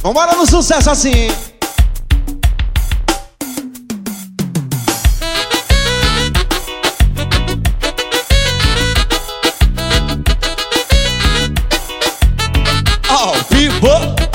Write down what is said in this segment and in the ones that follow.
Vambora no sucesso assim. Ao vivo.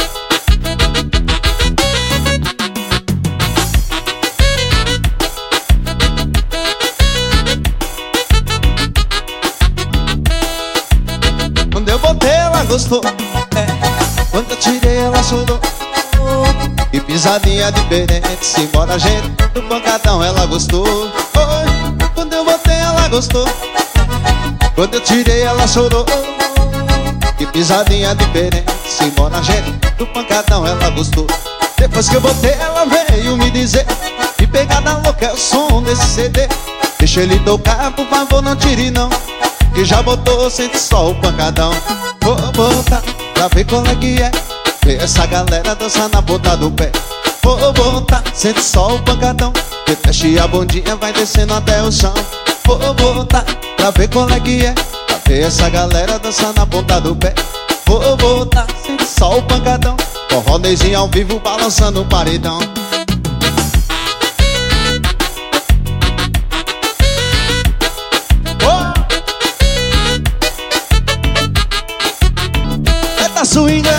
Quando eu botei ela gostou, quando eu tirei ela chorou. Que pisadinha diferente, simbora a gente do pancadão ela gostou. Oi, quando eu botei ela gostou, quando eu tirei ela chorou. Que pisadinha diferente, simbora a gente do pancadão ela gostou. Depois que eu botei ela veio me dizer que pegada louca é o som desse CD. Deixa ele tocar, por favor não tire não, que já botou, sente só o pancadão. Vou botar pra ver qual é que é, ver essa galera dançar na ponta do pé. Vou botar, sente só o pancadão, que mexe a bundinha vai descendo até o chão. Vou botar pra ver qual é que é, pra ver essa galera dançar na ponta do pé. Vou botar, sente só o pancadão, forró Neizinho ao vivo balançando o paredão. Eita swinga.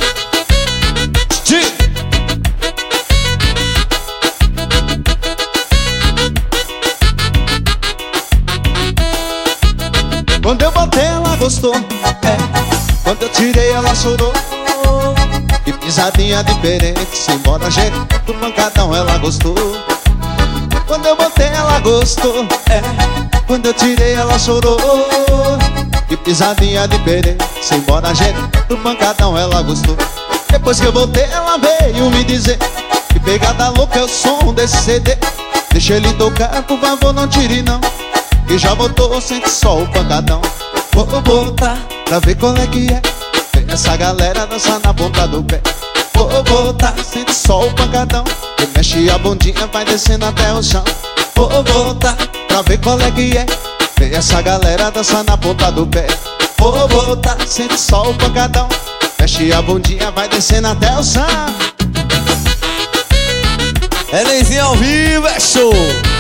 Quando eu botei ela gostou, quando eu tirei ela chorou. Que pisadinha diferente, simbora gente do pancadão ela gostou. Quando eu botei ela gostou, quando eu tirei ela chorou. Que pisadinha diferente, simbora gente do pancadão ela gostou. Depois que eu botei ela veio me dizer que pegada louca é o som desse CD. Deixa ele tocar, por favor não tire não, que já botou, sente só o pancadão. Vou botar pra ver qual é que é, ver essa galera dançar na ponta do pé. Vou botar, sente só o pancadão, que mexe a bundinha vai descendo até o chão. Vou botar pra ver qual é que é, ver essa galera dançar na ponta do pé. Vou botar, sente só o pancadão, mexe a bundinha vai descendo até o chão. É Neizinho ao vivo, é show.